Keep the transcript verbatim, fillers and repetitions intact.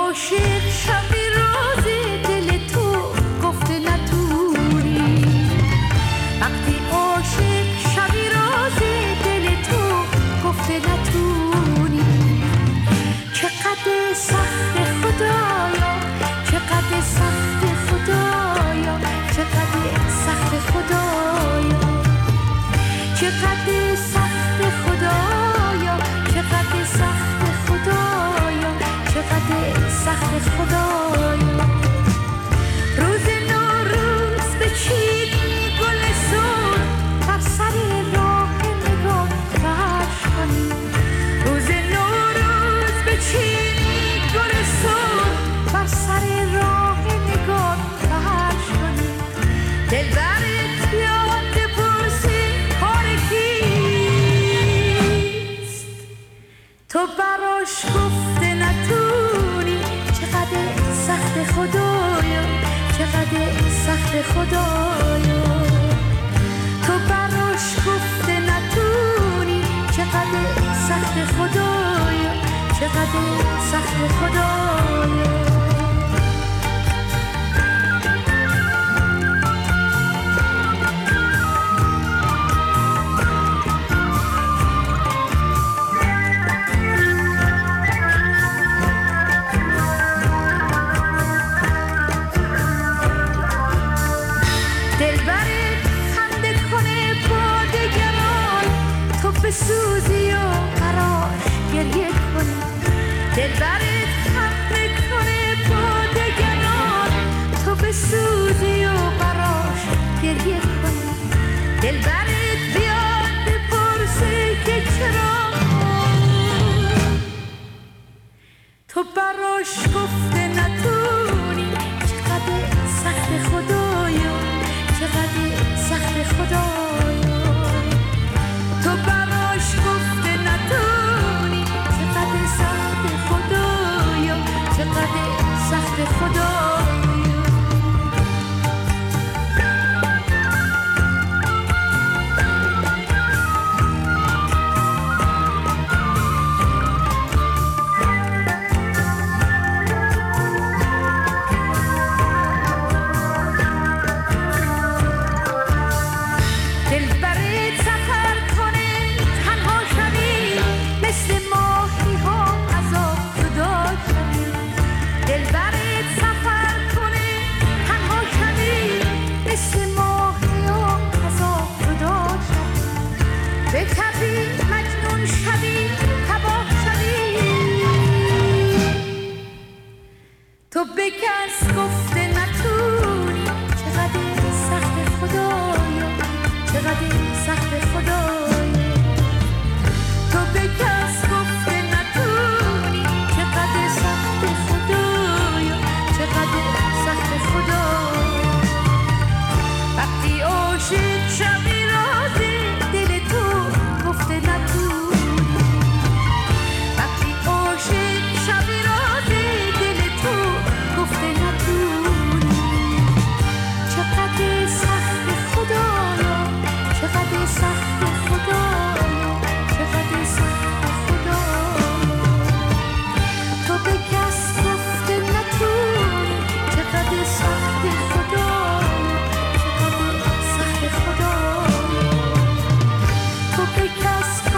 عاشق شبی راز دل تو گفته نتونی وقتی عاشق شبی راز دل تو گفته نتونی چقدر سخت خدایا چقدر سخت خدایا چقدر سخت خدایا چقدر سخت خدایا چقدر سخت خدایا چقدر سخت خدایا روز نوروز بچینی گل سرخ بر سر راه نگاه فرش کنی روز نوروز بچینی گل سرخ بر سر راه نگاه فرش کنی دلبرت بیاد بپرسی کار کیست تو براش گفته نتونی چقدر سخت خدایا چقدر سخت خدایا تو براش گفته نتونی چقدر سخت خدایا چقدر سخت خدایا بسوزی و براش گریه کنی دلبرت خنده کنه با دگران تو بسوزی و براش گریه کنی دلبرت بیاد بپرسه که چرا تو براش گفته نتونی چقدر سخت خدایا چقدر سخت خدایا تو براش گفته نتونی چقدر سخت خدایا چقدر سخت خدایا تو به کس گفته نتونی چقدر سخت خدایا چقدر سخت خدایا تو به کس گفته نتونی چقدر سخت خدایا چقدر سخت خدایا وقتی عاشق شبی راز دل تو گفته نتونی وقتی عاشق شبی راز دل تو گفته نتونی چقدر سخت خدایا چقدر سخت خدایا چقدر سخت خدایا تو به کس گفته نتونی چقدر سخت خدایا چقدر سخت خدایا تو به کس